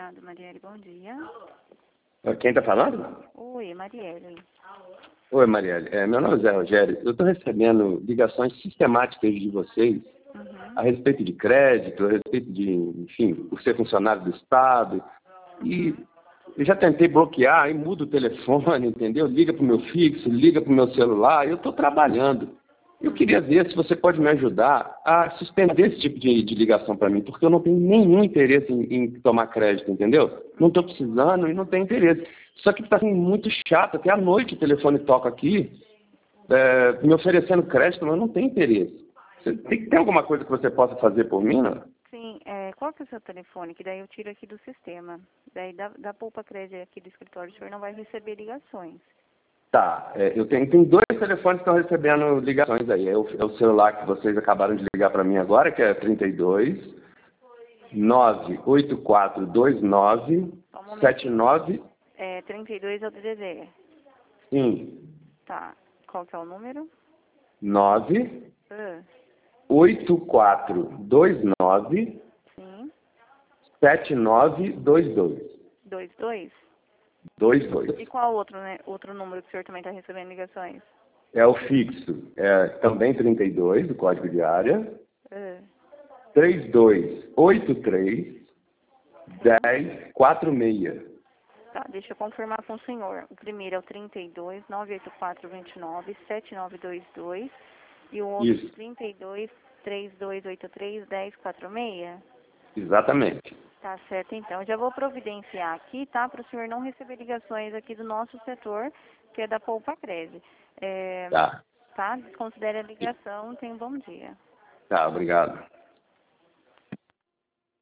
Obrigado, Marielle. Bom dia. Quem está falando? Oi, Marielle. Oi, Marielle. Meu nome é Zé Rogério. Eu estou recebendo ligações sistemáticas de vocês a respeito de crédito, a respeito de, enfim, por ser funcionário do Estado. E eu já tentei bloquear, aí mudo o telefone, entendeu? Liga para o meu fixo, liga para o meu celular. Eu estou trabalhando. Eu queria ver se você pode me ajudar a suspender esse tipo de ligação para mim, porque eu não tenho nenhum interesse em tomar crédito, entendeu? Não estou precisando e não tenho interesse. Só que está sendo muito chato, até à noite o telefone toca aqui, me oferecendo crédito, mas eu não tenho interesse. Tem alguma coisa que você possa fazer por mim, não? Sim, qual que é o seu telefone? Que daí eu tiro aqui do sistema. Daí da Poupa Crédito aqui do escritório, o senhor não vai receber ligações. Tá, eu tenho dois telefones que estão recebendo ligações aí. É o celular que vocês acabaram de ligar para mim agora, que é 32 98429 79. 32 é o DDD. Sim. Tá. Qual que é o número? 9 8429 Sim. 7922. 22? 22. E qual outro, né? Outro número que o senhor também está recebendo ligações? É o fixo. É também 32, do código de área. 3283 1046. Tá, deixa eu confirmar com o senhor. O primeiro é o 32 984 29 7922 e o outro Isso. 32 3283 1046. Exatamente. Tá certo, então. Eu já vou providenciar aqui, tá? Para o senhor não receber ligações aqui do nosso setor, que é da Poupa Crédito. Tá. Tá? Desconsidere a ligação. Tenha um bom dia. Tá, obrigado.